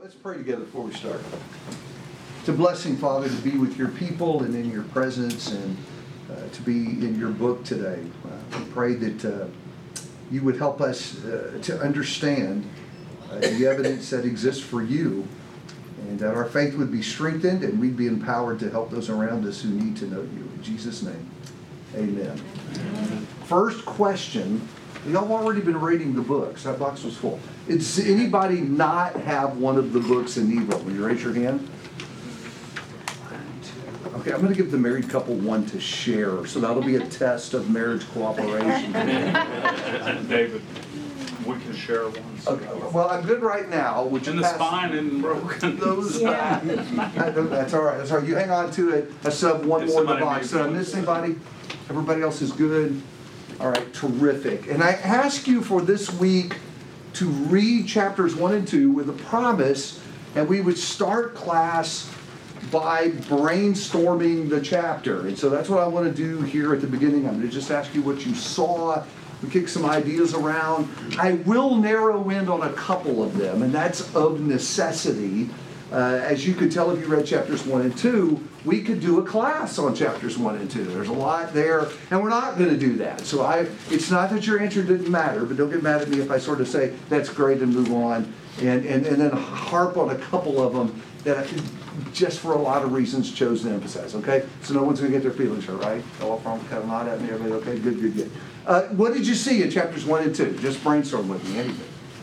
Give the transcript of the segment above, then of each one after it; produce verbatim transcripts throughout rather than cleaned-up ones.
Let's pray together before we start. It's a blessing, Father, to be with your people and in your presence and uh, to be in your book today. Uh, we pray that uh, you would help us uh, to understand uh, the evidence that exists for you, and that our faith would be strengthened and we'd be empowered to help those around us who need to know you. In Jesus' name, amen. Amen. First question. Y'all have already been reading the books. That box was full. Does anybody not have one of the books in need of? Will you raise your hand? Okay, I'm going to give the married couple one to share, so that'll be a test of marriage cooperation. David, we can share one. Okay, well, I'm good right now. Would you and the pass spine isn't broken. Those, yeah. That's all right. That's all right. You hang on to it. I sub one If more in the somebody box. Did I miss needs anybody? Everybody else is good? All right, terrific. And I ask you for this week to read chapters one and two with a promise, and we would start class by brainstorming the chapter. And so that's what I want to do here at the beginning. I'm going to just ask you what you saw. We kick some ideas around. I will narrow in on a couple of them, and that's of necessity. Uh, as you could tell if you read chapters one and two, we could do a class on chapters one and two. There's a lot there, and we're not going to do that. So I, it's not that your answer didn't matter, but don't get mad at me if I sort of say, that's great, and move on, and, and, and then harp on a couple of them that I just for a lot of reasons chose to emphasize, okay? So no one's going to get their feelings hurt, right? All from kind of nod at me, everybody, okay, good, good, good. Uh, what did you see in chapters one and two? Just brainstorm with me, anything.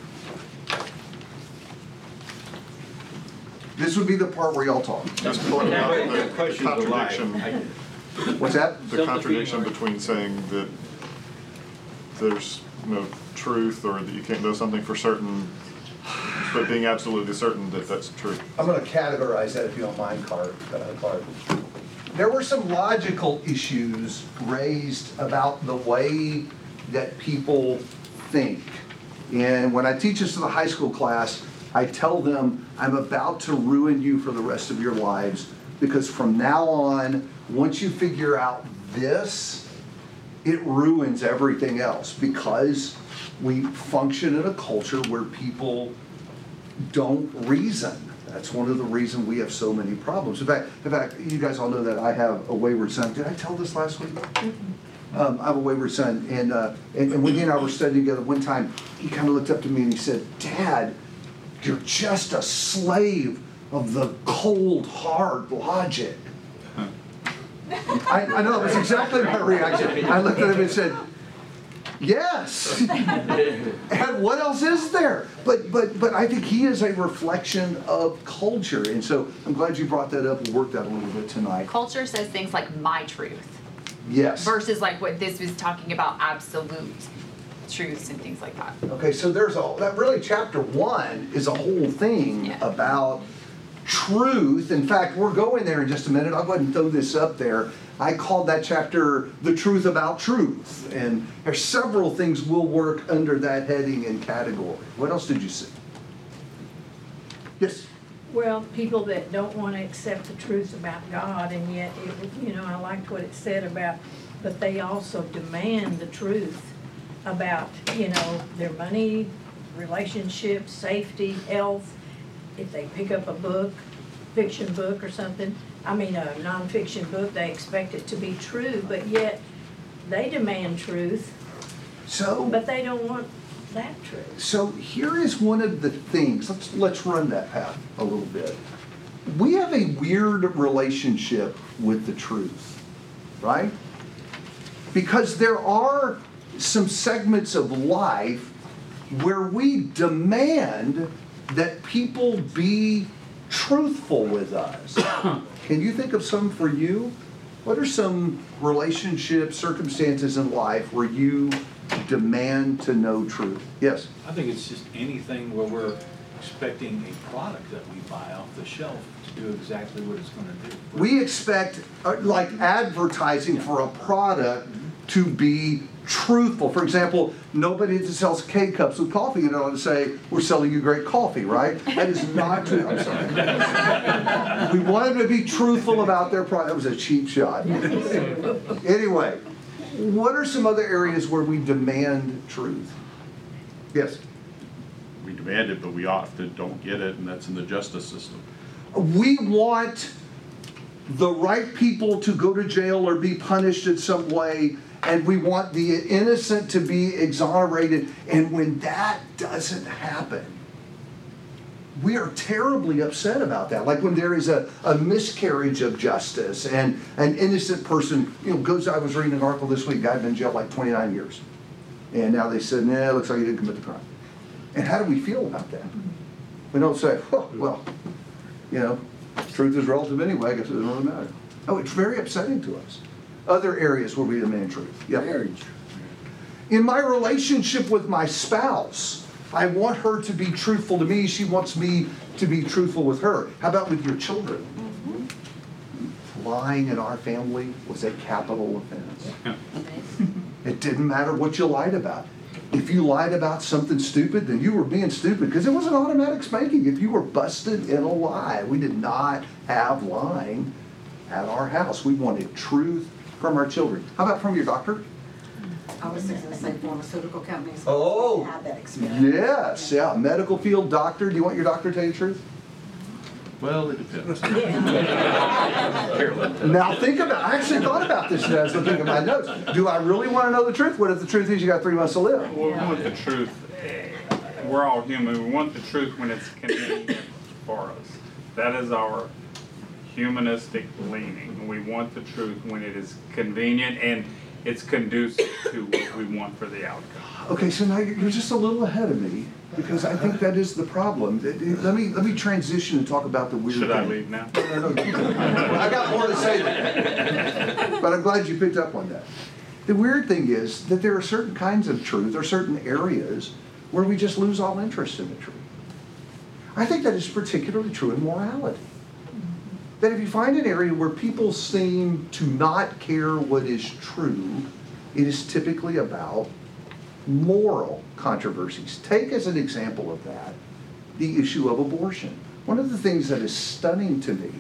This would be the part where y'all talk. Just pointing out the, the contradiction. What's that? The contradiction between saying that there's no truth or that you can't know something for certain, but being absolutely certain that that's true. I'm going to categorize that if you don't mind, Clark. Uh, Clark. There were some logical issues raised about the way that people think. And when I teach this to the high school class, I tell them, I'm about to ruin you for the rest of your lives, because from now on, once you figure out this, it ruins everything else, because we function in a culture where people don't reason. That's one of the reasons we have so many problems. In fact, in fact, you guys all know that I have a wayward son. Did I tell this last week? Um, I have a wayward son, and, uh, and, and when he and I were studying together, one time he kind of looked up to me and he said, "Dad, you're just a slave of the cold, hard logic." I, I know, that's exactly my reaction. I looked at him and said, yes. And what else is there? But but but I think he is a reflection of culture. And so I'm glad you brought that up and worked that a little bit tonight. Culture says things like my truth. Yes. Versus like what this was talking about, absolute truths and things like that. Okay, so there's a, that really chapter one is a whole thing yeah. about truth. In fact, we're going there in just a minute. I'll go ahead and throw this up there. I called that chapter The Truth About Truth. And there's several things will work under that heading and category. What else did you see? Yes? Well, people that don't want to accept the truth about God, and yet, it, you know, I liked what it said about, but they also demand the truth about, you know, their money, relationships, safety, health. If they pick up a book, fiction book or something, I mean a nonfiction book, they expect it to be true, but yet they demand truth, So, but they don't want that truth. So here is one of the things. Let's let's run that path a little bit. We have a weird relationship with the truth, right? Because there are some segments of life where we demand that people be truthful with us. Can you think of some for you? What are some relationships, circumstances in life where you demand to know truth? Yes? I think it's just anything where we're expecting a product that we buy off the shelf to do exactly what it's going to do. We expect, uh, like advertising for a product to be truthful. For example, nobody that sells K-cups with coffee in it ought to say, we're selling you great coffee, right? That is not true. I'm sorry. We want them to be truthful about their product. That was a cheap shot. Anyway, what are some other areas where we demand truth? Yes? we demand it, but we often don't get it, and that's in the justice system. We want the right people to go to jail or be punished in some way, and we want the innocent to be exonerated. And when that doesn't happen, we are terribly upset about that. Like when there is a, a miscarriage of justice and an innocent person, you know, goes, I was reading an article this week, guy had been in jail like twenty-nine years. And now they said, nah, it looks like he didn't commit the crime. And how do we feel about that? We don't say, oh, well, you know, truth is relative anyway, I guess it doesn't really matter. Oh, it's very upsetting to us. Other areas where we demand truth. Yeah. Marriage. In my relationship with my spouse, I want her to be truthful to me. She wants me to be truthful with her. How about with your children? Mm-hmm. Lying in our family was a capital offense. It didn't matter what you lied about. If you lied about something stupid, then you were being stupid because it was an automatic spanking. If you were busted in a lie, we did not have lying at our house. We wanted truth from our children. How about from your doctor? I was going to say pharmaceutical companies. Oh, had that experience. yes, yeah. Medical field doctor. Do you want your doctor to tell you the truth? Well, it depends. Now think about, I actually thought about this as I was looking at my notes. Do I really want to know the truth? What if the truth is you got three months to live? We want the truth. We're all human. We want the truth when it's convenient for us. That is our humanistic leaning. We want the truth when it is convenient and it's conducive to what we want for the outcome. Okay, so now you're just a little ahead of me because I think that is the problem. Let me let me transition and talk about the weird Should thing. I leave now? No, no, no. I got more to say there. But I'm glad you picked up on that. The weird thing is that there are certain kinds of truth or certain areas where we just lose all interest in the truth. I think that is particularly true in morality. That if you find an area where people seem to not care what is true, it is typically about moral controversies. Take as an example of that the issue of abortion. One of the things that is stunning to me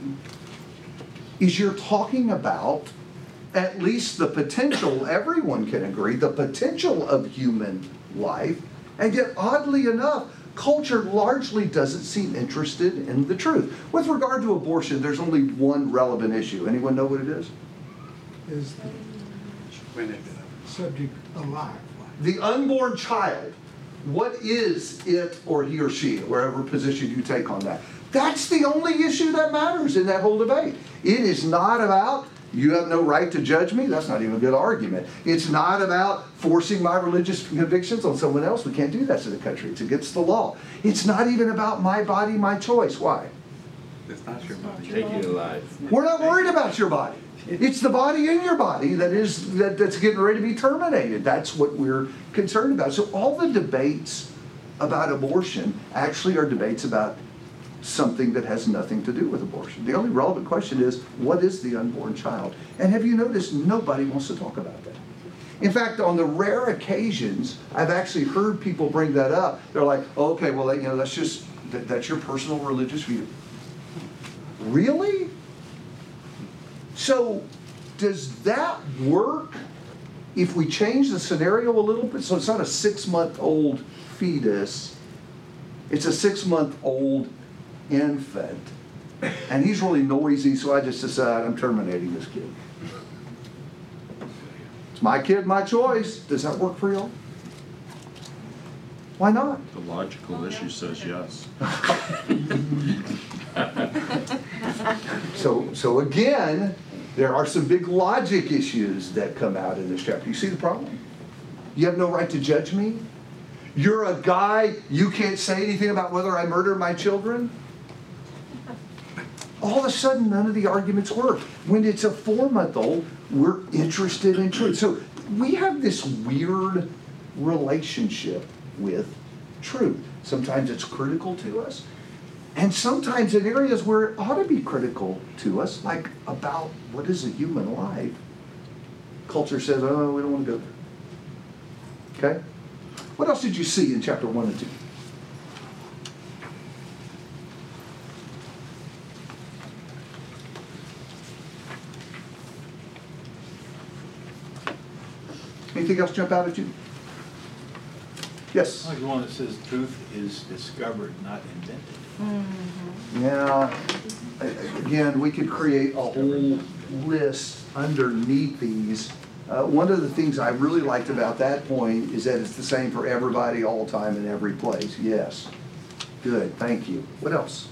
is you're talking about at least the potential, everyone can agree, the potential of human life, and yet oddly enough, culture largely doesn't seem interested in the truth. With regard to abortion, there's only one relevant issue. Anyone know what it is? Is the subject alive? The unborn child. What is it or he or she, wherever position you take on that? That's the only issue that matters in that whole debate. It is not about you have no right to judge me. That's not even a good argument. It's not about forcing my religious convictions on someone else. We can't do that in the country. It's against the law. It's not even about my body, my choice. Why? It's not your body. Take you alive. We're not worried about your body. It's the body in your body that is that, that's getting ready to be terminated. That's what we're concerned about. So all the debates about abortion actually are debates about something that has nothing to do with abortion. The only relevant question is, what is the unborn child? And have you noticed nobody wants to talk about that? In fact, on the rare occasions I've actually heard people bring that up, they're like, oh, okay, well, you know, that's just, that, that's your personal religious view. Really? So does that work if we change the scenario a little bit? So it's not a six-month-old fetus, it's a six-month-old infant, and he's really noisy, so I just decide I'm terminating this kid. It's my kid, my choice. Does that work for y'all? Why not? The logical issue says yes. So, so again, there are some big logic issues that come out in this chapter. You see the problem? You have no right to judge me. You're a guy, you can't say anything about whether I murder my children. All of a sudden, none of the arguments work. When it's a four-month-old, we're interested in truth. So we have this weird relationship with truth. Sometimes it's critical to us, and sometimes in areas where it ought to be critical to us, like about what is a human life, culture says, oh, we don't want to go there. Okay? What else did you see in chapter one and two? Anything else jump out at you? Yes? I like the one that says truth is discovered, not invented. Yeah, a- again, we could create a whole list underneath these. Uh, one of the things I really liked about that point is that it's the same for everybody, all time, in every place. Yes. Good, thank you. What else?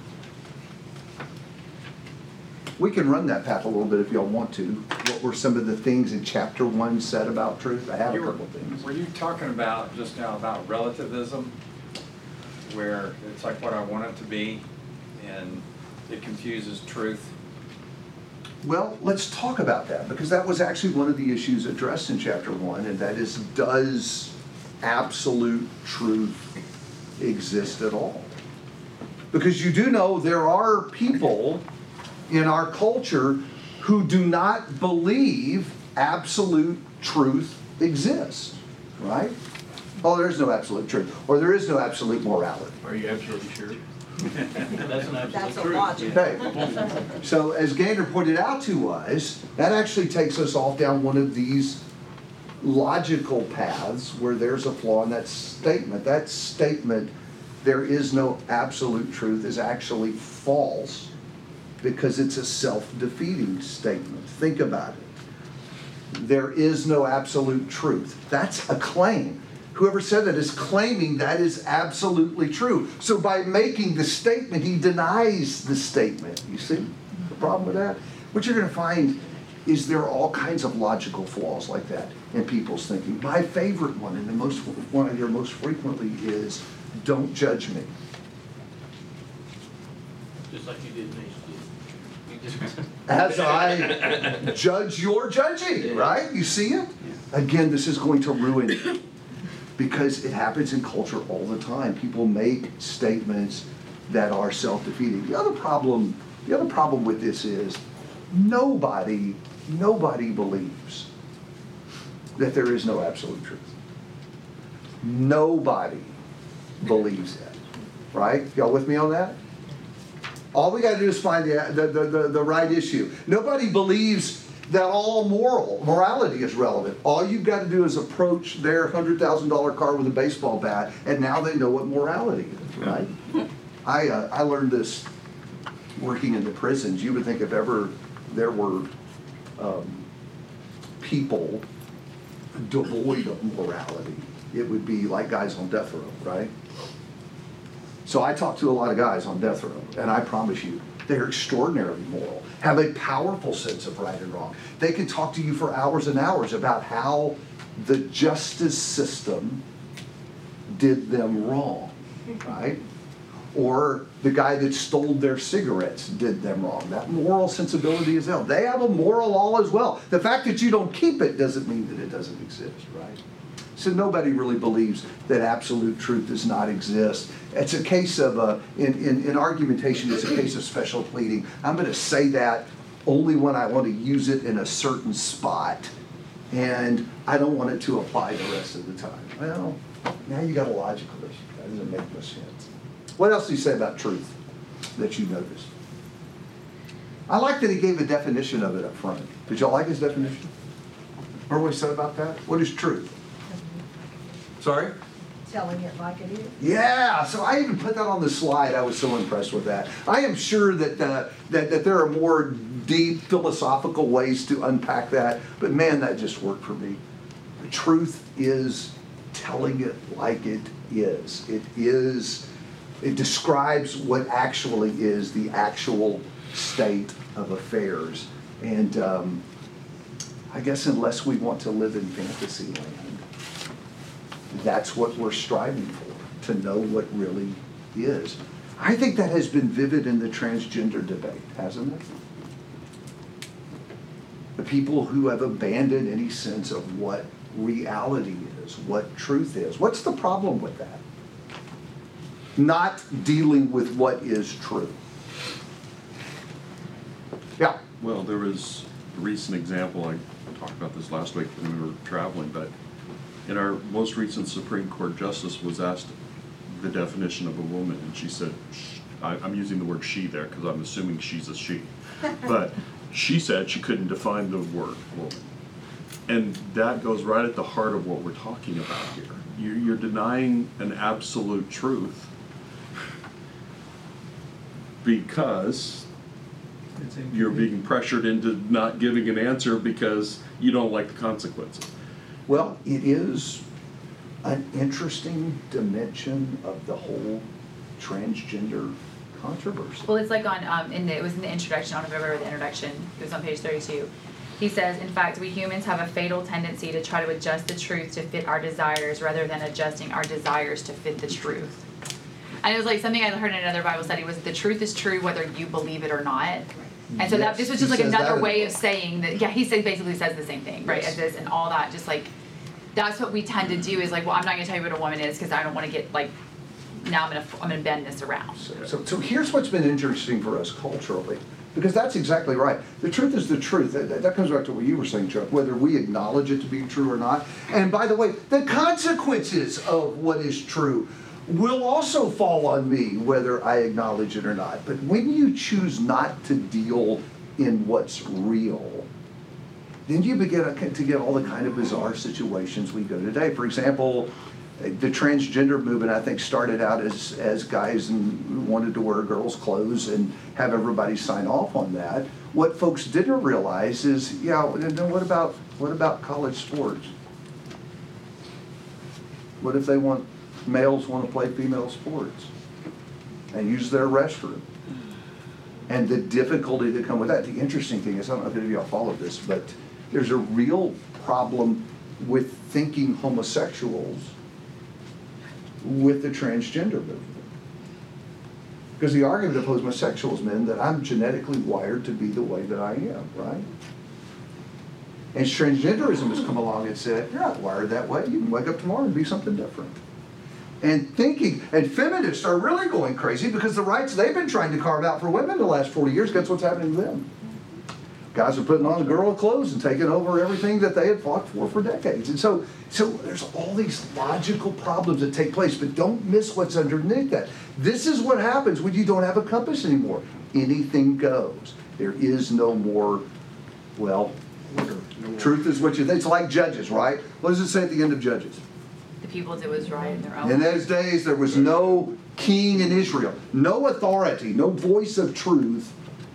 We can run that path a little bit if y'all want to. What were some of the things in chapter one said about truth? I have a You were- couple of things. Were you talking about, just now, about relativism, where it's like what I want it to be, and it confuses truth? Well, let's talk about that, because that was actually one of the issues addressed in chapter one, and that is, does absolute truth exist at all? Because you do know there are people in our culture who do not believe absolute truth exists, right? Oh, there is no absolute truth, or there is no absolute morality. Are you absolutely sure? That's an absolute That's a truth. logic. Okay. So as Gaynor pointed out to us, that actually takes us off down one of these logical paths where there's a flaw in that statement. That statement, there is no absolute truth, is actually false because it's a self-defeating statement. Think about it. There is no absolute truth. That's a claim. Whoever said that is claiming that is absolutely true. So by making the statement, he denies the statement. You see the problem with that? What you're going to find is there are all kinds of logical flaws like that in people's thinking. My favorite one, and the most one I hear most frequently, is don't judge me. Just like you did me. You just- As I judge your judging, right? You see it? Again, this is going to ruin you. Because it happens in culture all the time. People make statements that are self-defeating. The other problem, the other problem with this is nobody, nobody believes that there is no absolute truth. Nobody believes that, right? Y'all with me on that? All we got to do is find the, the, the, the, the right issue. Nobody believes that all moral morality is relevant. All you've got to do is approach their one hundred thousand dollar car with a baseball bat, and now they know what morality is, right? I, uh, I learned this working in the prisons. You would think if ever there were um, people devoid of morality, it would be like guys on death row, right? So I talk to a lot of guys on death row, and I promise you, they're extraordinarily moral, have a powerful sense of right and wrong. They can talk to you for hours and hours about how the justice system did them wrong, right? Or the guy that stole their cigarettes did them wrong. That moral sensibility is there. They have a moral law as well. The fact that you don't keep it doesn't mean that it doesn't exist, right? So nobody really believes that absolute truth does not exist. It's a case of, uh, in, in, in argumentation, it's a case of special pleading. I'm going to say that only when I want to use it in a certain spot, and I don't want it to apply the rest of the time. Well, now you got a logical issue. That doesn't make much sense. What else do you say about truth that you noticed? I like that he gave a definition of it up front. Did y'all like his definition? Remember what he said about that? What is truth? Sorry? Telling it like it is. Yeah, so I even put that on the slide. I was so impressed with that. I am sure that, uh, that, that there are more deep philosophical ways to unpack that, but man, that just worked for me. The truth is telling it like it is. It is, it describes what actually is the actual state of affairs. And um, I guess unless we want to live in fantasy land, that's what we're striving for, to know what really is. I think that has been vivid in the transgender debate, hasn't it? The people who have abandoned any sense of what reality is, what truth is. What's the problem with that? Not dealing with what is true. Yeah. Well, there was a recent example, I talked about this last week when we were traveling, but in our most recent Supreme Court justice was asked the definition of a woman, and she said, sh I, I'm using the word she there because I'm assuming she's a she, but she said she couldn't define the word woman. And that goes right at the heart of what we're talking about here. you're, you're denying an absolute truth because you're being pressured into not giving an answer because you don't like the consequences. Well, it is an interesting dimension of the whole transgender controversy. Well, it's like on, um, in the, it was in the introduction, I don't remember the introduction, it was on page thirty-two. He says, in fact, we humans have a fatal tendency to try to adjust the truth to fit our desires rather than adjusting our desires to fit the truth. And it was like something I heard in another Bible study was the truth is true whether you believe it or not. And so that Yes, this was he just like says that another in the way book. of saying that, yeah, he said basically says the same thing, right, Yes. as this and all that, just like, that's what we tend to do is like, well, I'm not gonna tell you what a woman is because I don't wanna get like, now I'm gonna, I'm gonna bend this around. So, so, so here's what's been interesting for us culturally, because that's exactly right. The truth is the truth. That, that comes back to what you were saying, Chuck, whether we acknowledge it to be true or not. And by the way, the consequences of what is true will also fall on me, whether I acknowledge it or not. But when you choose not to deal in what's real, then you begin to get all the kind of bizarre situations we go today. For example, the transgender movement, I think, started out as, as guys who wanted to wear girls' clothes and have everybody sign off on that. What folks didn't realize is, yeah, then what about, what about college sports? What if they want, males want to play female sports and use their restroom? And the difficulty that come with that. The interesting thing is, I don't know if any of y'all followed this, but there's a real problem with thinking homosexuals with the transgender movement. Because the argument of homosexuals men that I'm genetically wired to be the way that I am, right? And transgenderism has come along and said, you're not wired that way. You can wake up tomorrow and be something different. And thinking, and feminists are really going crazy because the rights they've been trying to carve out for women the last forty years, guess what's happening to them? Guys are putting on girl clothes and taking over everything that they had fought for for decades. And so, so there's all these logical problems that take place, but don't miss what's underneath that. This is what happens when you don't have a compass anymore. Anything goes. There is no more, well, truth is what you think. It's like Judges, right? What does it say at the end of Judges? The people did what was right in their own. In those days, there was no king in Israel, no authority, no voice of truth.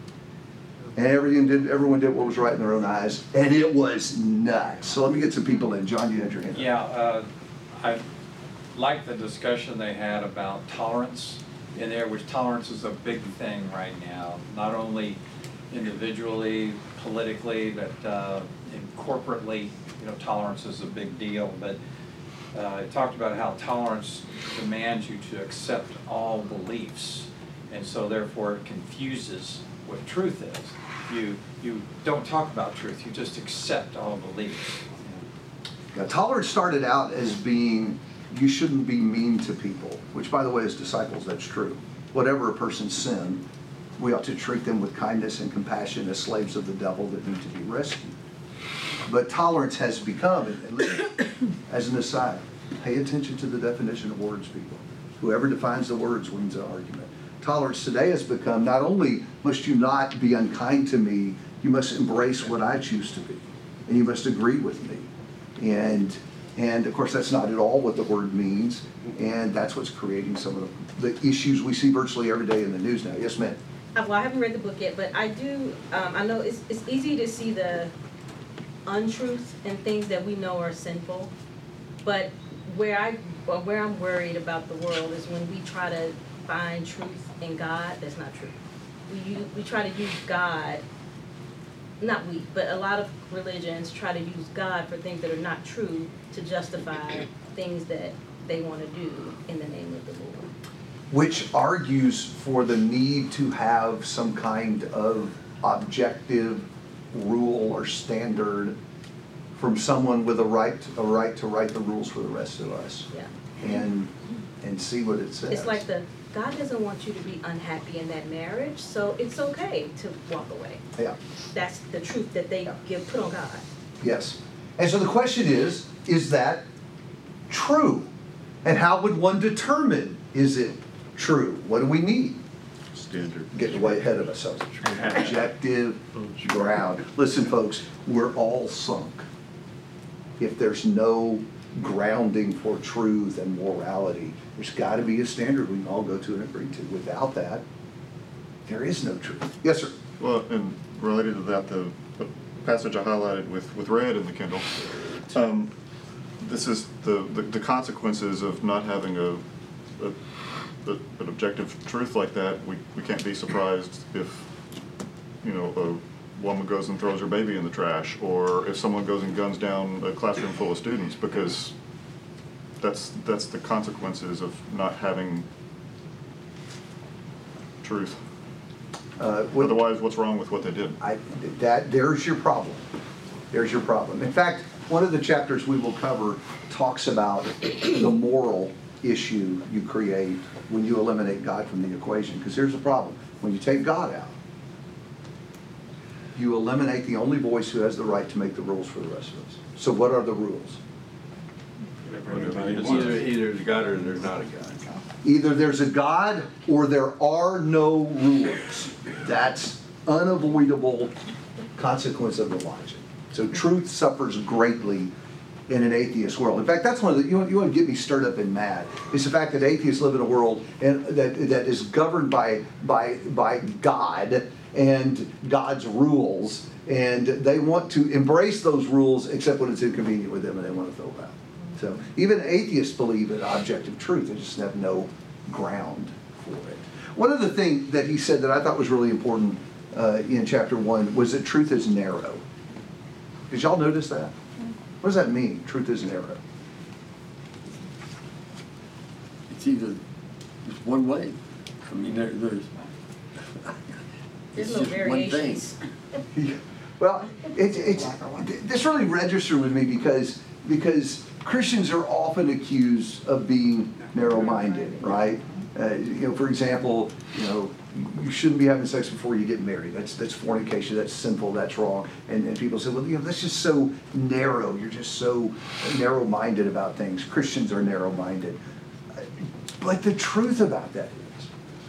And everyone did, everyone did what was right in their own eyes, and it was nuts. So let me get some people in. John, you had your hand up. Yeah, uh, I like the discussion they had about tolerance in there, which tolerance is a big thing right now, not only individually, politically, but uh, in corporately, you know, tolerance is a big deal. But uh, it talked about how tolerance demands you to accept all beliefs, and so therefore it confuses what truth is. You, you don't talk about truth, you just accept all beliefs. Yeah, tolerance started out as being, you shouldn't be mean to people, which, by the way, as disciples, that's true. Whatever a person's sin, we ought to treat them with kindness and compassion as slaves of the devil that need to be rescued. But tolerance has become, and listen, as an aside, pay attention to the definition of words, people. Whoever defines the words wins the argument. Tolerance today has become, not only must you not be unkind to me, you must embrace what I choose to be, and you must agree with me. And, and of course, that's not at all what the word means, and that's what's creating some of the, the issues we see virtually every day in the news now. Yes, ma'am? Uh, Well, I haven't read the book yet, but I do, um, I know it's, it's easy to see the untruth and things that we know are sinful, but where I, or where I'm worried about the world is when we try to find truth in God. That's not true. We, use, we try to use God, not we, but a lot of religions try to use God for things that are not true to justify things that they want to do in the name of the Lord. Which argues for the need to have some kind of objective rule or standard from someone with a right, a right to write the rules for the rest of us. Yeah. And, and see what it says. It's like the, God doesn't want you to be unhappy in that marriage, so it's okay to walk away. Yeah. That's the truth that they give put on God. Yes. And so the question is, is that true? And how would one determine, is it true? What do we need? Standard. Getting way ahead of ourselves. Objective ground. Listen, folks, we're all sunk if there's no grounding for truth and morality. There's got to be a standard we can all go to and agree to. Without that, there is no truth. Yes, sir. Well, and related to that, the, the passage I highlighted with, with red in the Kindle, um, this is the, the, the consequences of not having a, a, a an objective truth like that. We, we can't be surprised if, you know, a woman goes and throws her baby in the trash, or if someone goes and guns down a classroom full of students, because that's, that's the consequences of not having truth. Uh, what- Otherwise, what's wrong with what they did? I, that, there's your problem. There's your problem. In fact, one of the chapters we will cover talks about the moral issue you create when you eliminate God from the equation. Because here's the problem. When you take God out, you eliminate the only voice who has the right to make the rules for the rest of us. So what are the rules? Either, either there's God or there's not a God. Either there's a God or there are no rules. That's unavoidable consequence of the logic. So truth suffers greatly in an atheist world. In fact, that's one of the, you want, you want to get me stirred up and mad, is the fact that atheists live in a world and, that, that is governed by, by, by God and God's rules, and they want to embrace those rules except when it's inconvenient with them and they want to throw them out. So even atheists believe in objective truth, they just have no ground for it. One of the things that he said that I thought was really important uh, in chapter one was that truth is narrow. Did y'all notice that? What does that mean, truth is narrow? It's either, it's one way. I mean, there, there's, There's it's no just one thing. variations. Well, it, it's, this really registered with me because, because Christians are often accused of being narrow-minded, right? Uh, you know, for example, you know, you shouldn't be having sex before you get married. That's that's fornication. That's sinful. That's wrong. And, and people say, well, you know, that's just so narrow. You're just so narrow-minded about things. Christians are narrow-minded. But the truth about that is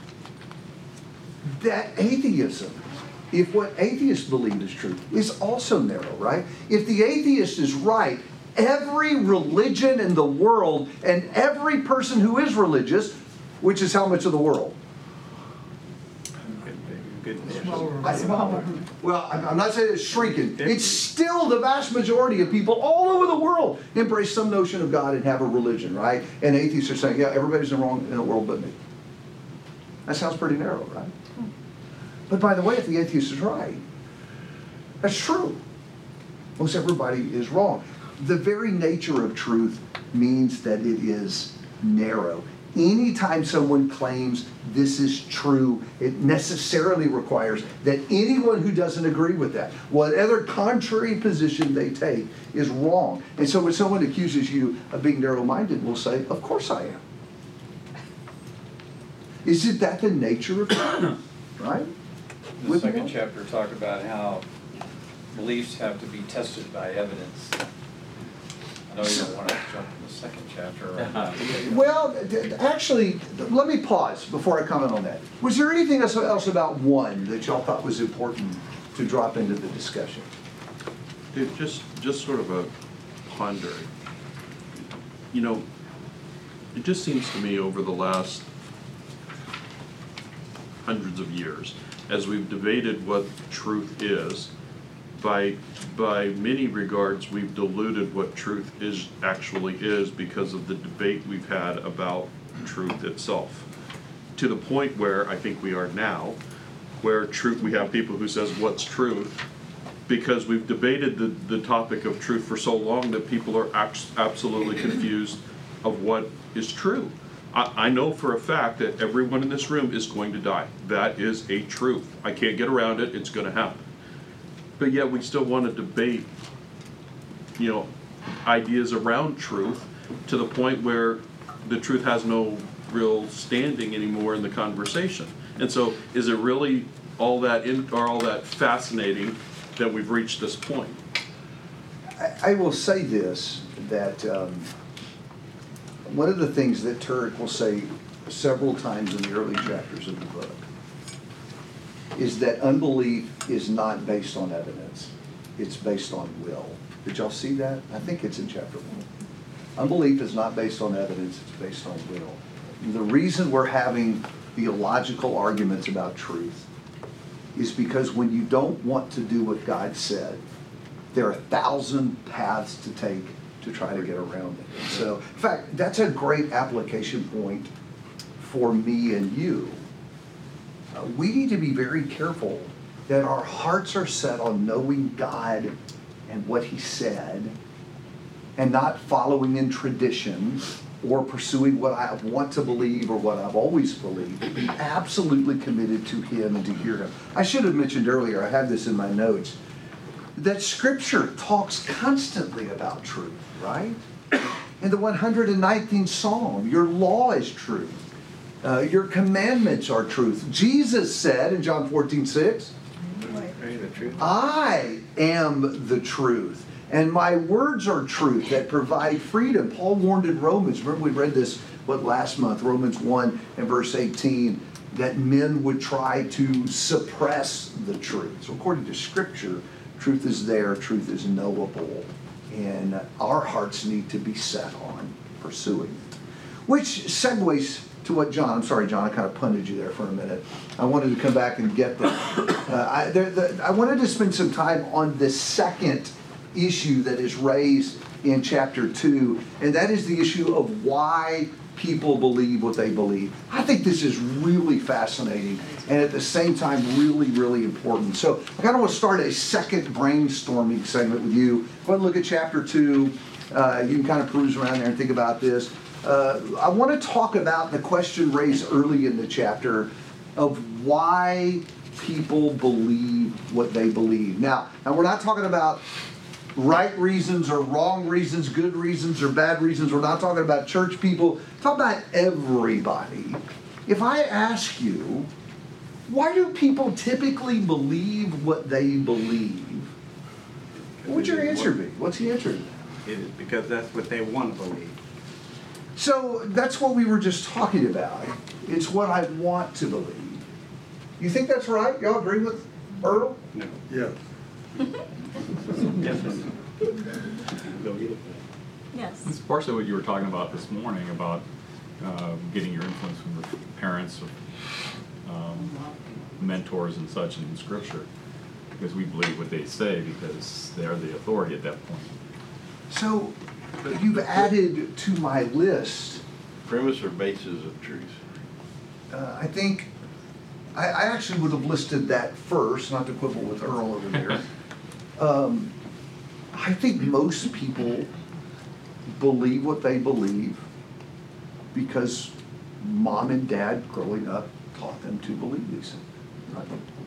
that atheism, if what atheists believe is true, is also narrow, right? If the atheist is right, every religion in the world and every person who is religious, which is how much of the world? Well, I'm not saying it's shrinking. It's still the vast majority of people all over the world embrace some notion of God and have a religion, right? And atheists are saying, yeah, everybody's in the wrong in the world but me. That sounds pretty narrow, right? But by the way, if the atheist is right, that's true. Most everybody is wrong. The very nature of truth means that it is narrow. Anytime someone claims this is true, it necessarily requires that anyone who doesn't agree with that, whatever contrary position they take, is wrong. And so when someone accuses you of being narrow-minded, we'll say, of course I am. Isn't that the nature of truth, right? The With second one? chapter talk about how beliefs have to be tested by evidence. I know you don't want to jump in the second chapter. Or Well, actually, let me pause before I comment on that. Was there anything else about one that y'all thought was important to drop into the discussion? It just, just sort of a pondering. You know, it just seems to me over the last hundreds of years, as we've debated what truth is, by by many regards we've diluted what truth is actually is because of the debate we've had about truth itself, to the point where I think we are now, where truth, we have people who says what's truth, because we've debated the, the topic of truth for so long that people are abs- absolutely confused of what is true. I, I know for a fact that everyone in this room is going to die. That is a truth. I can't get around it. It's going to happen. But yet we still want to debate, you know, ideas around truth to the point where the truth has no real standing anymore in the conversation. And so, is it really all that in, or all that fascinating that we've reached this point? I, I will say this, that um, one of the things that Turek will say several times in the early chapters of the book is that unbelief is not based on evidence. It's based on will. Did y'all see that? I think it's in chapter one. Unbelief is not based on evidence, it's based on will. The reason we're having theological arguments about truth is because when you don't want to do what God said, there are a thousand paths to take to try to get around it. And so, in fact, that's a great application point for me and you. Uh, we need to be very careful that our hearts are set on knowing God and what He said, and not following in tradition or pursuing what I want to believe or what I've always believed, but be absolutely committed to Him and to hear Him. I should have mentioned earlier, I have this in my notes, that Scripture talks constantly about truth, right? In the one hundred nineteenth Psalm, your law is truth. Uh, your commandments are truth. Jesus said in John fourteen six, I am the truth, and my words are truth that provide freedom. Paul warned in Romans, remember we read this, what, last month, Romans one and verse eighteen, that men would try to suppress the truth. So according to Scripture, truth is there, truth is knowable, and our hearts need to be set on pursuing it. Which segues to what John, I'm sorry, John, I kind of punted you there for a minute. I wanted to come back and get there. Uh, I, there the, I wanted to spend some time on the second issue that is raised in chapter two, and that is the issue of why people believe what they believe. I think this is really fascinating and at the same time really, really important. So I kind of want to start a second brainstorming segment with you. Go ahead and look at chapter two. Uh, you can kind of peruse around there and think about this. Uh, I want to talk about the question raised early in the chapter of why people believe what they believe. Now, now we're not talking about right reasons or wrong reasons, good reasons or bad reasons. We're not talking about church people. We're talking about everybody. If I ask you, why do people typically believe what they believe? What would your answer be? What's the answer? It is because that's what they want to believe. So that's what we were just talking about. It's what I want to believe. You think that's right? Y'all agree with Earl? No. Yeah. Yes. Yes. It's partially what you were talking about this morning about uh, getting your influence from your parents or um, mentors and such in Scripture, because we believe what they say because they're the authority at that point. So you've added to my list. Premise or basis of truth? Uh, I think I, I actually would have listed that first, not to quibble with Earl over there. um, I think most people believe what they believe because mom and dad growing up taught them to believe these things. Right?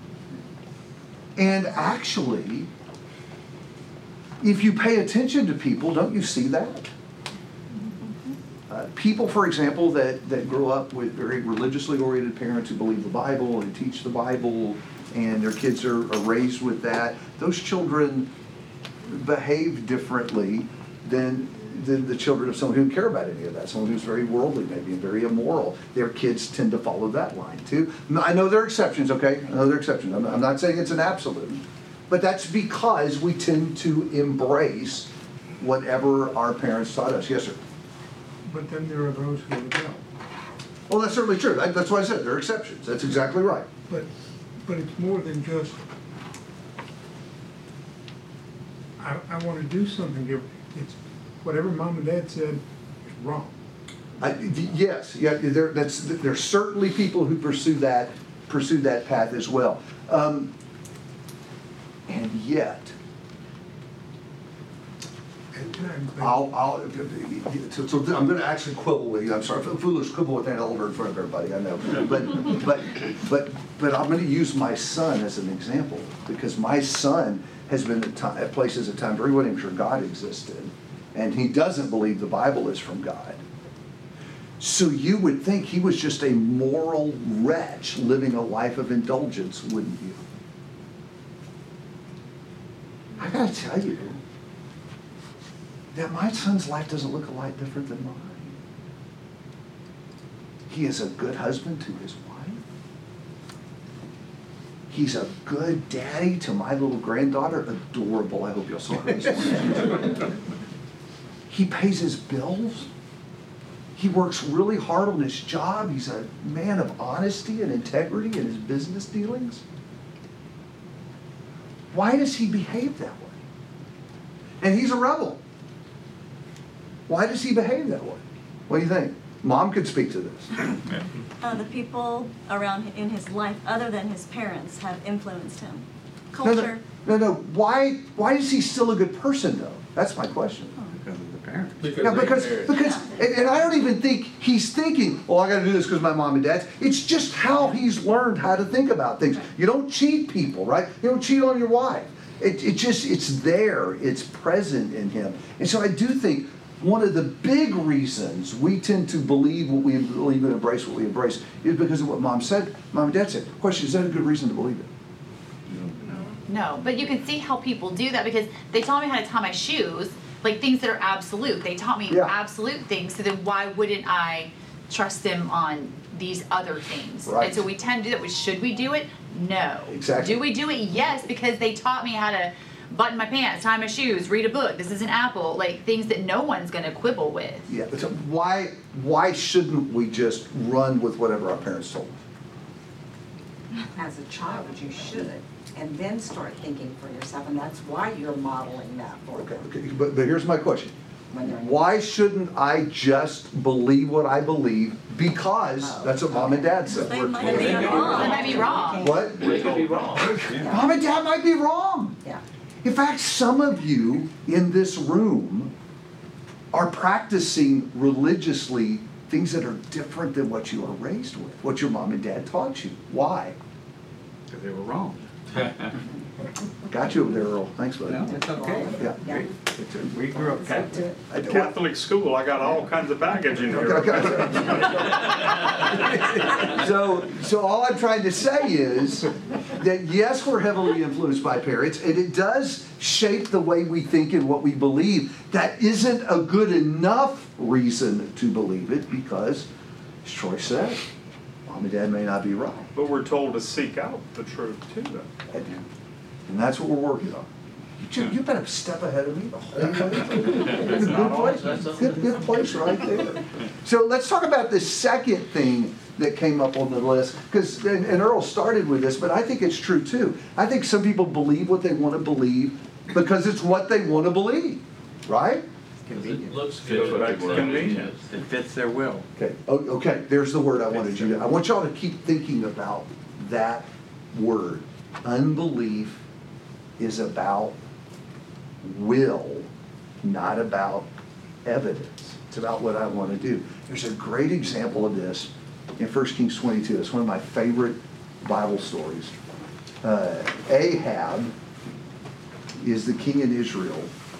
And actually, if you pay attention to people, don't you see that? Uh, people, for example, that, that grow up with very religiously oriented parents who believe the Bible and teach the Bible, and their kids are, are raised with that, those children behave differently than, than the children of someone who didn't care about any of that, someone who's very worldly maybe and very immoral. Their kids tend to follow that line too. I know there are exceptions, okay? I know there are exceptions. I'm, I'm not saying it's an absolute. But that's because we tend to embrace whatever our parents taught us. Yes, sir? But then there are those who rebel. Well, that's certainly true. That's why I said there are exceptions. That's exactly right. But, but it's more than just, I, I want to do something different. It's whatever mom and dad said is wrong. I, yes, yeah, there, that's, there's certainly people who pursue that, pursue that path as well. Um, and yet, I'll, I'll, so, so I'm going to actually quibble with you. I'm sorry, foolish quibble with an elder in front of everybody. I know, but but but but I'm going to use my son as an example because my son has been at, time, at places at times where he wasn't even sure God existed, and he doesn't believe the Bible is from God. So you would think he was just a moral wretch living a life of indulgence, wouldn't you? I got to tell you that my son's life doesn't look a lot different than mine. He is a good husband to his wife. He's a good daddy to my little granddaughter. Adorable. I hope y'all saw her this morning. He pays his bills. He works really hard on his job. He's a man of honesty and integrity in his business dealings. Why does he behave that way? And he's a rebel. Why does he behave that way? What do you think? Mom could speak to this. Uh, the people around in his life, other than his parents, have influenced him. No, no, Culture. no, no. Why, why is he still a good person, though? That's my question. Because of the parents. Yeah, because, because and, and I don't even think he's thinking, oh, I got to do this because my mom and dad's. It's just how he's learned how to think about things. You don't cheat people, right? You don't cheat on your wife. It, it just, it's there. It's present in him. And so I do think one of the big reasons we tend to believe what we believe and embrace what we embrace is because of what mom said, mom and dad said. Question, is that a good reason to believe it? No, but you can see how people do that because they taught me how to tie my shoes, like things that are absolute. They taught me Yeah. absolute things, so then why wouldn't I trust them on these other things? Right. And so we tend to do that. Which, should we do it? No. Exactly. Do we do it? Yes, because they taught me how to button my pants, tie my shoes, read a book. This is an apple, like things that no one's going to quibble with. Yeah, but so why, why shouldn't we just run with whatever our parents told us? As a child, you should, and then start thinking for yourself, and that's why you're modeling that for Okay, them. okay, but, but here's my question. When they're- Why shouldn't I just believe what I believe because that's what mom and dad said? They might be wrong. They might be wrong. What? They could be wrong. Mom and dad might be wrong. Yeah. In fact, some of you in this room are practicing religiously things that are different than what you were raised with, what your mom and dad taught you. Why? Because they were wrong. Got you over there, Earl. Thanks, buddy. No, it's okay. Yeah. Yeah. We grew up Catholic. I do. Catholic school, I got all kinds of baggage in here. Okay, okay. So, so all I'm trying to say is that yes, we're heavily influenced by parents, and it does shape the way we think and what we believe. That isn't a good enough reason to believe it because, as Troy said, mom and dad may not be right. But we're told to seek out the truth too, though. And, and that's what we're working on. You, you better step ahead of me the whole way. Good place, good, good place right there. So let's talk about the second thing that came up on the list, because and, and Earl started with this, but I think it's true too. I think some people believe what they want to believe because it's what they want to believe, right? It looks Feels good. like convenience. It fits their will. Okay. Oh, okay. There's the word I wanted you to. I want y'all to keep thinking about that word. Unbelief is about will, not about evidence. It's about what I want to do. There's a great example of this in First Kings twenty-two. It's one of my favorite Bible stories. Uh, Ahab is the king in Israel,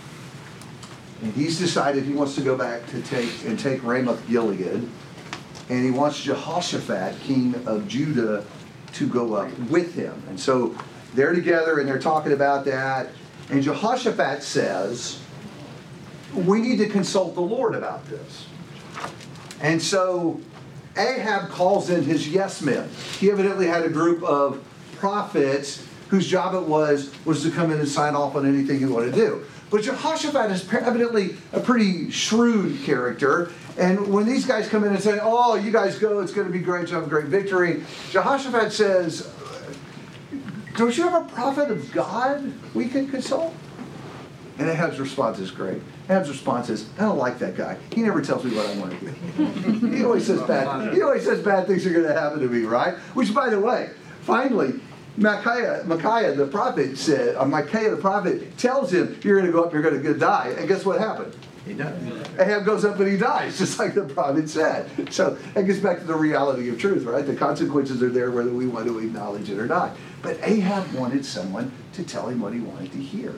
and he's decided he wants to go back to take and take Ramoth Gilead, and he wants Jehoshaphat, king of Judah, to go up with him. And so they're together and they're talking about that. And Jehoshaphat says, we need to consult the Lord about this. And so Ahab calls in his yes men. He evidently had a group of prophets whose job it was was to come in and sign off on anything he wanted to do. But Jehoshaphat is evidently a pretty shrewd character. And when these guys come in and say, oh, you guys go, it's going to be great, you have a great victory, Jehoshaphat says, don't you have a prophet of God we can consult? And Ahab's response is great. Ahab's response is, I don't like that guy. He never tells me what I want to do. He always says bad, he always says bad things are going to happen to me, right? Which, by the way, finally, Micaiah, Micaiah the prophet said, or Micaiah the prophet tells him, you're going to go up, you're going to die. And guess what happened? He does. Ahab goes up and he dies, just like the prophet said. So that gets back to the reality of truth, right? The consequences are there whether we want to acknowledge it or not. But Ahab wanted someone to tell him what he wanted to hear.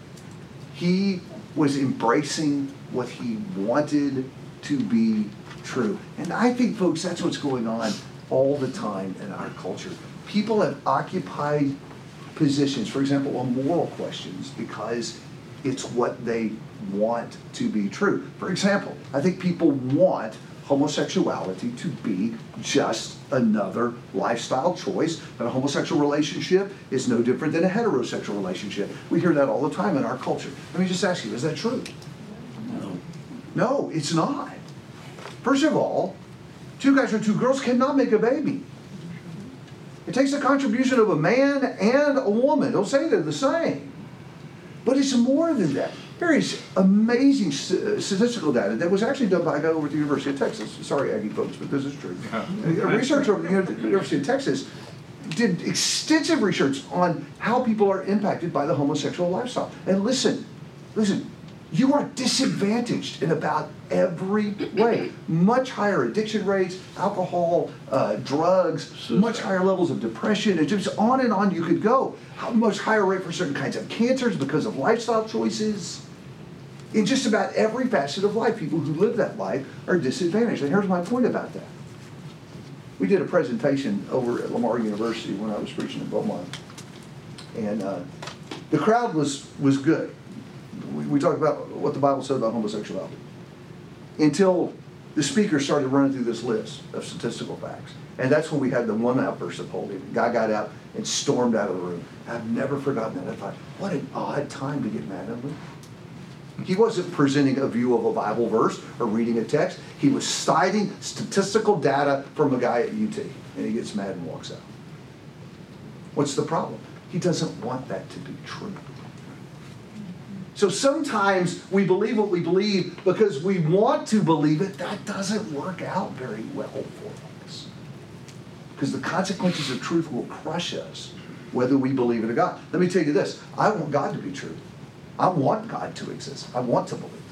He was embracing what he wanted to be true. And I think, folks, that's what's going on all the time in our culture. People have occupied positions, for example, on moral questions, because it's what they want to be true. For example, I think people want homosexuality to be just another lifestyle choice, that a homosexual relationship is no different than a heterosexual relationship. We hear that all the time in our culture. Let me just ask you, is that true? No. No, it's not. First of all, two guys or two girls cannot make a baby. It takes a contribution of a man and a woman. They'll say they're the same. But it's more than that. There is amazing statistical data that was actually done by a guy over at the University of Texas. Sorry, Aggie folks, but this is true. A researcher over at the University of Texas did extensive research on how people are impacted by the homosexual lifestyle. And listen, listen, you are disadvantaged in about every way. Much higher addiction rates, alcohol, uh, drugs, Suicide. Much higher levels of depression, and just on and on you could go. How much higher rate for certain kinds of cancers because of lifestyle choices. In just about every facet of life, people who live that life are disadvantaged. And here's my point about that. We did a presentation over at Lamar University when I was preaching in Beaumont. And uh, the crowd was, was good. We, we talked about what the Bible said about homosexuality. Until the speaker started running through this list of statistical facts. And that's when we had the one outburst of holy. The guy got out and stormed out of the room. I've never forgotten that. I thought, what an odd time to get mad at him. He wasn't presenting a view of a Bible verse or reading a text. He was citing statistical data from a guy at U T. And he gets mad and walks out. What's the problem? He doesn't want that to be true. So sometimes we believe what we believe because we want to believe it. That doesn't work out very well for us. Because the consequences of truth will crush us, whether we believe it or not. Let me tell you this. I want God to be true. I want God to exist. I want to believe.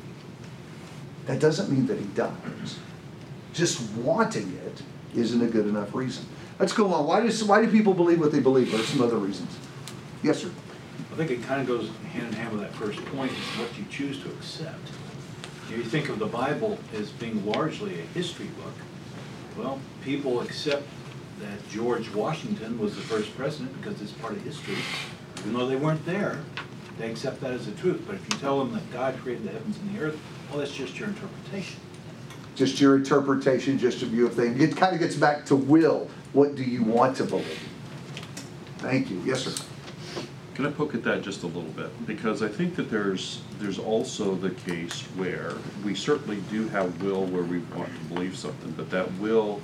That doesn't mean that he does. Just wanting it isn't a good enough reason. Let's go on. Why, does, why do people believe what they believe? There are some other reasons. Yes, sir. I think it kind of goes hand in hand with that first point, is what you choose to accept. You think of the Bible as being largely a history book. Well, people accept that George Washington was the first president because it's part of history. Even though they weren't there, they accept that as the truth. But if you tell them that God created the heavens and the earth, well, that's just your interpretation. Just your interpretation, just a view of things. It kind of gets back to will. What do you want to believe? Thank you. Yes, sir. Can I poke at that just a little bit? Because I think that there's there's also the case where we certainly do have will where we want to believe something, but that will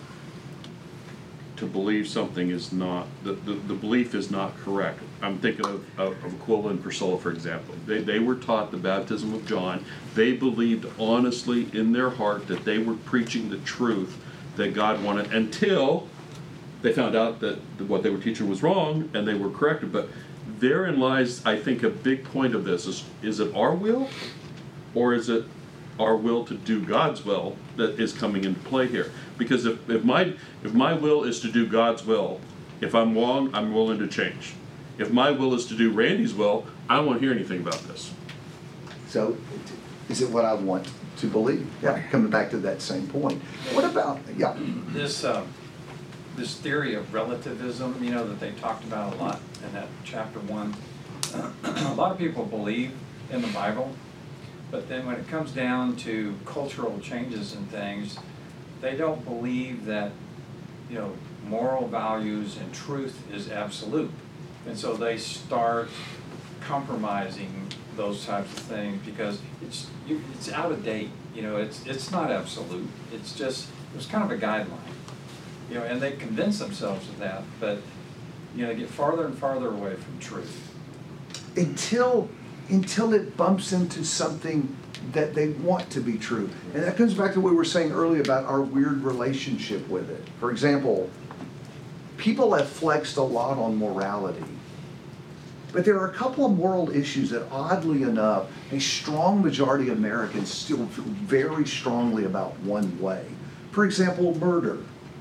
to believe something is not, the, the, the belief is not correct. I'm thinking of, of, of Aquila and Priscilla, for example. They, they were taught the baptism of John. They believed honestly in their heart that they were preaching the truth that God wanted until they found out that what they were teaching was wrong and they were corrected. But therein lies, I think, a big point of this. Is, is it our will or is it our will to do God's will that is coming into play here? Because if, if my if my will is to do God's will, if I'm wrong, I'm willing to change. If my will is to do Randy's will, I don't want to hear anything about this. So, is it what I want to believe? Yeah, coming back to that same point. What about, yeah. This, uh, this theory of relativism, you know, that they talked about a lot in that chapter one. A lot of people believe in the Bible, but then when it comes down to cultural changes and things, they don't believe that, you know, moral values and truth is absolute. And so they start compromising those types of things because it's you, it's out of date. You know, it's it's not absolute. It's just it's kind of a guideline. You know, and they convince themselves of that, but you know, they get farther and farther away from truth. Until until it bumps into something that they want to be true. And that comes back to what we were saying earlier about our weird relationship with it. For example, people have flexed a lot on morality. But there are a couple of moral issues that, oddly enough, a strong majority of Americans still feel very strongly about one way. For example, murder.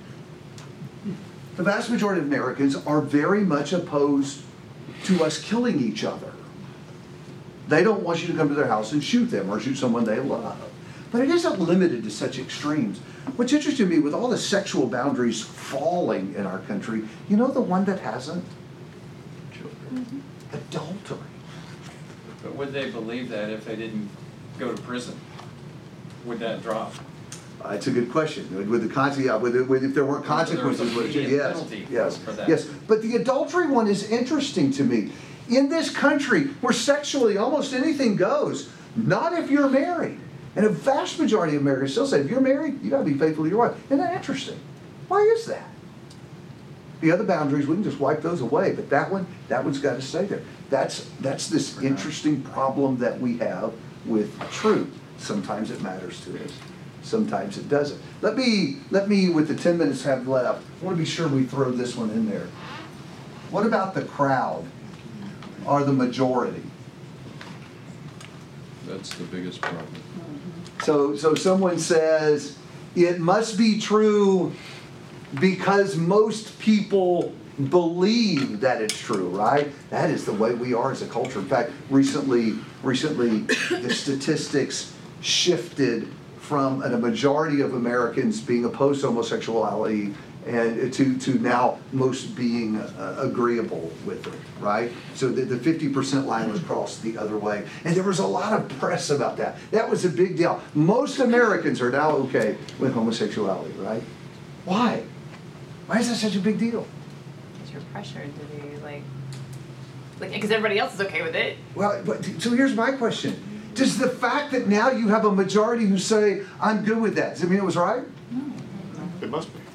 The vast majority of Americans are very much opposed to us killing each other. They don't want you to come to their house and shoot them or shoot someone they love. But it isn't limited to such extremes. What's interesting to me, with all the sexual boundaries falling in our country, you know the one that hasn't? Children. Adultery. But would they believe that if they didn't go to prison? Would that drop? Uh, it's a good question. With the con- yeah, with, the, with if there weren't consequences, would it? Yes, yes, yes. But the adultery one is interesting to me. In this country, where sexually almost anything goes, not if you're married. And a vast majority of Americans still say, if you're married, you gotta be faithful to your wife. Isn't that interesting? Why is that? The other boundaries, we can just wipe those away, but that one, that one's gotta stay there. That's, that's this interesting problem that we have with truth. Sometimes it matters to us, sometimes it doesn't. Let me, let me, with the ten minutes I have left, I wanna be sure we throw this one in there. What about the crowd, or the majority? That's the biggest problem. So, so someone says, it must be true because most people believe that it's true, right? That is the way we are as a culture. In fact, recently, recently the statistics shifted from a majority of Americans being opposed to homosexuality and to, to now most being uh, agreeable with it, right? So the, the fifty percent line was crossed the other way. And there was a lot of press about that. That was a big deal. Most Americans are now okay with homosexuality, right? Why? Why is that such a big deal? Because you're pressured to be like, like, because everybody else is okay with it. Well, but, so here's my question. Does the fact that now you have a majority who say, I'm good with that, does it mean it was right? It must be.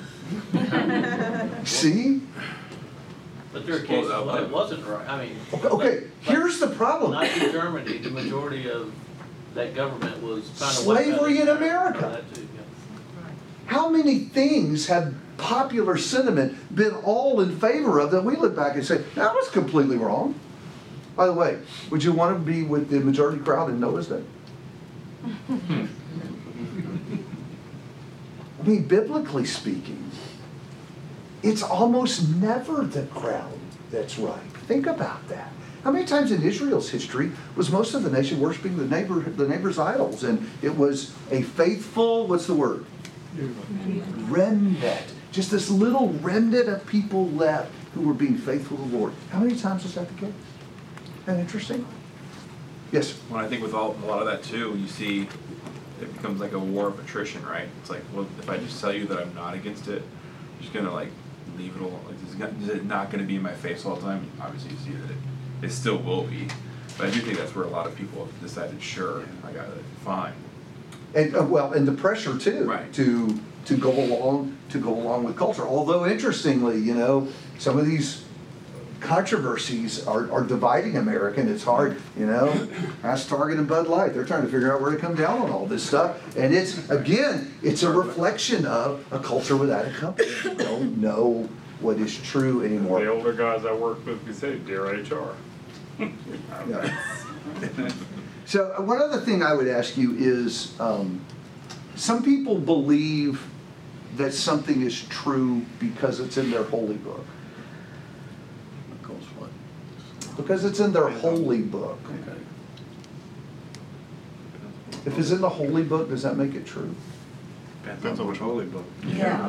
See? But there are cases when it wasn't right, I mean. Okay, okay. like- Here's the problem. Nazi Germany, the majority of that government was trying to. wipe out Slavery in the- America. that too, yeah. How many things have popular sentiment been all in favor of that we look back and say, that was completely wrong? By the way, would you want to be with the majority crowd in Noah's day? I mean, biblically speaking, it's almost never the crowd that's right. Think about that. How many times in Israel's history was most of the nation worshiping the neighbor, the neighbor's idols? And it was a faithful, what's the word? Remnant. Just this little remnant of people left who were being faithful to the Lord. How many times was that the case? Isn't that interesting? Yes? Well, I think with all, a lot of that too, you see it becomes like a war of attrition, right? It's like, well, if I just tell you that I'm not against it, you're just gonna like leave it alone. Like, is it, is it not gonna be in my face all the time? Obviously, you see that it, it still will be. But I do think that's where a lot of people have decided, sure, I got it, fine. And uh, well, and the pressure too, Right. to to go along to go along with culture. Although interestingly, you know, some of these controversies are, are dividing America, and it's hard, you know. Ask Target and Bud Light; they're trying to figure out where to come down on all this stuff. And it's again, it's a reflection of a culture without a compass. We don't know what is true anymore. The older guys I work with, we say, dear H R. Yeah. So uh, one other thing I would ask you is, um, some people believe that something is true because it's in their holy book. Because what? Because it's in their holy book. Okay. If it's in the holy book, does that make it true? Depends on which holy book. Yeah.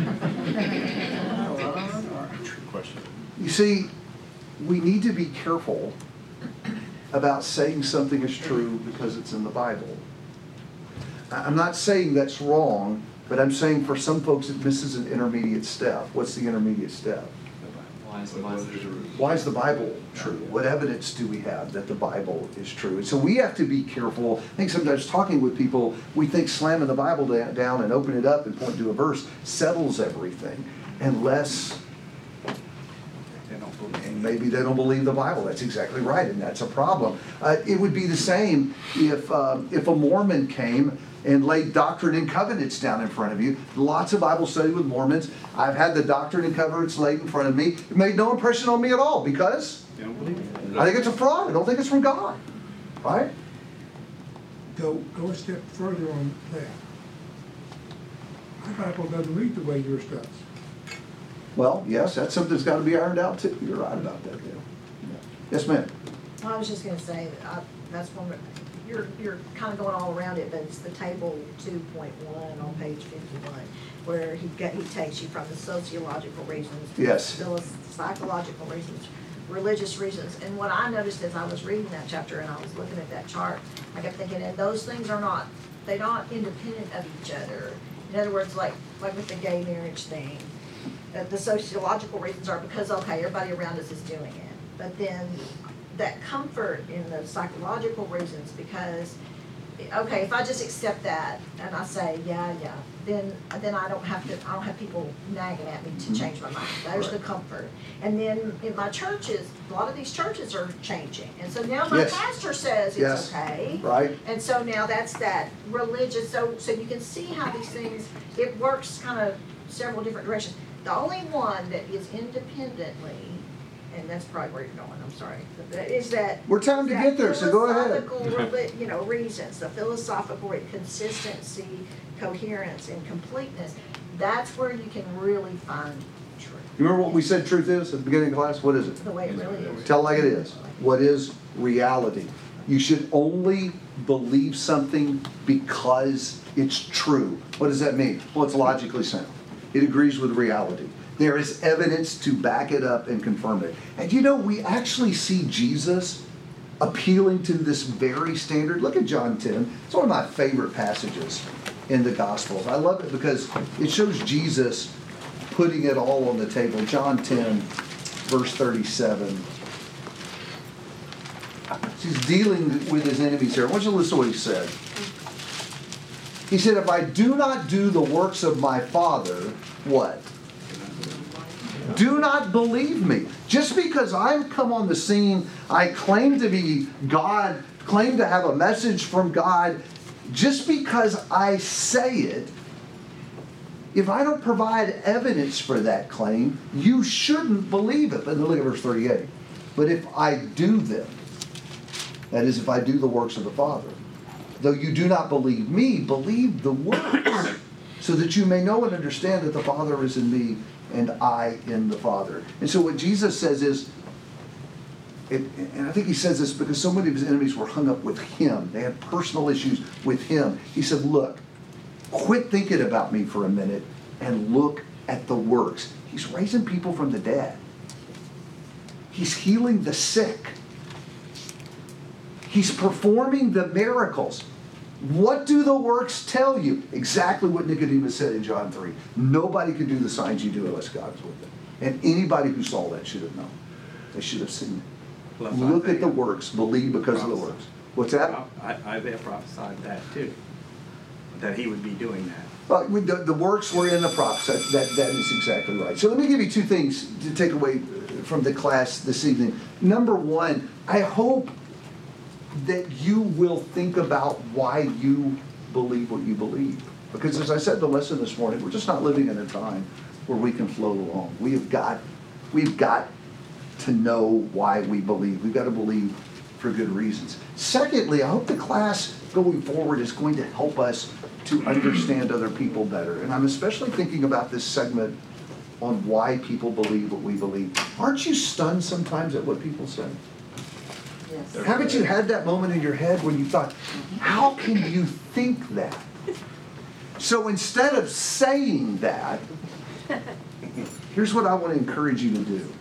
True question. You see, we need to be careful about saying something is true because it's in the Bible. I- I'm not saying that's wrong, but I'm saying for some folks it misses an intermediate step. What's the intermediate step? Why is the Bible true? Why is the Bible true? What evidence do we have that the Bible is true? And so we have to be careful. I think sometimes talking with people, we think slamming the Bible da- down and open it up and point to a verse settles everything, unless and maybe they don't believe the Bible. That's exactly right, and that's a problem. Uh, it would be the same if um, if a Mormon came and laid Doctrine and Covenants down in front of you. Lots of Bible study with Mormons. I've had the Doctrine and Covenants laid in front of me. It made no impression on me at all because You don't believe it? I think it's a fraud. I don't think it's from God, right? Go, go a step further on that. My Bible doesn't read the way yours does. Well, yes, that's something that's got to be ironed out too. You're right about that, Dale. Yeah. Yes, ma'am. Well, I was just gonna say, uh, that's one, you're, you're kind of going all around it, but it's the table two point one on page fifty-one, where he get, he takes you from the sociological reasons to Yes. the psychological reasons, religious reasons. And what I noticed as I was reading that chapter and I was looking at that chart, I kept thinking, and those things are not, they're not independent of each other. In other words, like, like with the gay marriage thing, uh, the sociological reasons are because, okay, everybody around us is doing it. But then that comfort in the psychological reasons, because okay, if I just accept that and I say, yeah, yeah, then, then I don't have to, I don't have people nagging at me to change my mind. There's the comfort. And then in my churches, a lot of these churches are changing. And so now my Yes. pastor says it's Yes. okay. Right. And so now that's that religious, so, so you can see how these things, it works kind of several different directions. The only one that is independently, and that's probably where you're going, I'm sorry, but that is that. We're time to that get there, so go ahead. philosophical reli- You know, reasons, the philosophical consistency, coherence, and completeness, that's where you can really find truth, You remember what we said truth is at the beginning of class? What is it? the way it really is. Tell it like it is. What is reality? You should only believe something because it's true. What does that mean? Well, it's logically sound. It agrees with reality. There is evidence to back it up and confirm it. And you know, we actually see Jesus appealing to this very standard. Look at John ten. It's one of my favorite passages in the Gospels. I love it because it shows Jesus putting it all on the table. John ten, verse thirty-seven. He's dealing with his enemies here. I want you to listen to what he said. He said, if I do not do the works of my Father, what? Do not believe me. Just because I've come on the scene, I claim to be God, claim to have a message from God, just because I say it, if I don't provide evidence for that claim, you shouldn't believe it. But look at verse thirty-eight. But if I do them, that is, if I do the works of the Father, though you do not believe me, believe the works, so that you may know and understand that the Father is in me and I in the Father. And so what Jesus says is, it, and I think he says this because so many of his enemies were hung up with him. They had personal issues with him. He said, look, quit thinking about me for a minute and look at the works. He's raising people from the dead. He's healing the sick. He's performing the miracles. What do the works tell you? Exactly what Nicodemus said in John three. Nobody can do the signs you do unless God is with them. And anybody who saw that should have known. They should have seen it. Plus Look Isaiah at the works. Believe because of the works. What's that? I- Isaiah prophesied that too, that he would be doing that. Well, the, the works were in the prophets. That, that, that is exactly right. So let me give you two things to take away from the class this evening. Number one, I hope that you will think about why you believe what you believe. Because as I said in the lesson this morning, we're just not living in a time where we can float along. We have got, we've got to know why we believe. We've got to believe for good reasons. Secondly, I hope the class going forward is going to help us to understand other people better. And I'm especially thinking about this segment on why people believe what we believe. Aren't you stunned sometimes at what people say? Yes. Haven't you had that moment in your head when you thought, how can you think that? So instead of saying that, here's what I want to encourage you to do.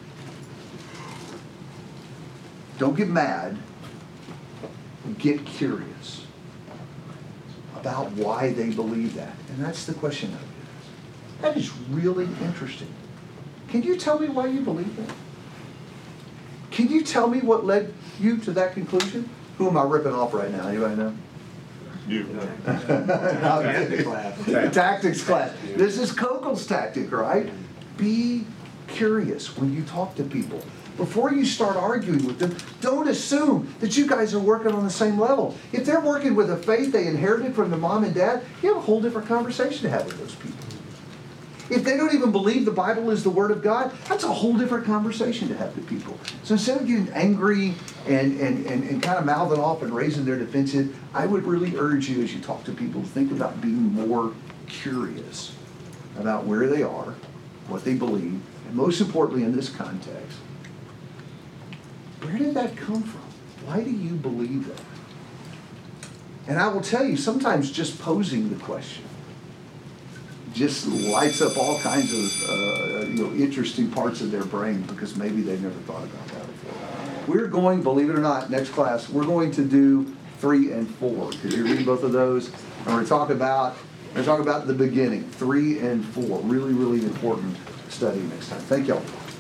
Don't get mad. Get curious about why they believe that. And that's the question of it. That is really interesting. Can you tell me why you believe that? Can you tell me what led you to that conclusion? Who am I ripping off right now? Anybody know? You. Tactics class. Tactics class. This is Kogel's tactic, right? Be curious when you talk to people. Before you start arguing with them, don't assume that you guys are working on the same level. If they're working with a faith they inherited from their mom and dad, you have a whole different conversation to have with those people. If they don't even believe the Bible is the Word of God, that's a whole different conversation to have with people. So instead of getting angry and, and, and, and kind of mouthing off and raising their defensive, I would really urge you as you talk to people to think about being more curious about where they are, what they believe, and most importantly in this context, where did that come from? Why do you believe that? And I will tell you, sometimes just posing the question just lights up all kinds of uh, you know, interesting parts of their brain because maybe they've never thought about that before. We're going, believe it or not, next class, we're going to do three and four. Did you read both of those? And we're talking about, we're talking about the beginning, three and four. Really, really important study next time. Thank y'all.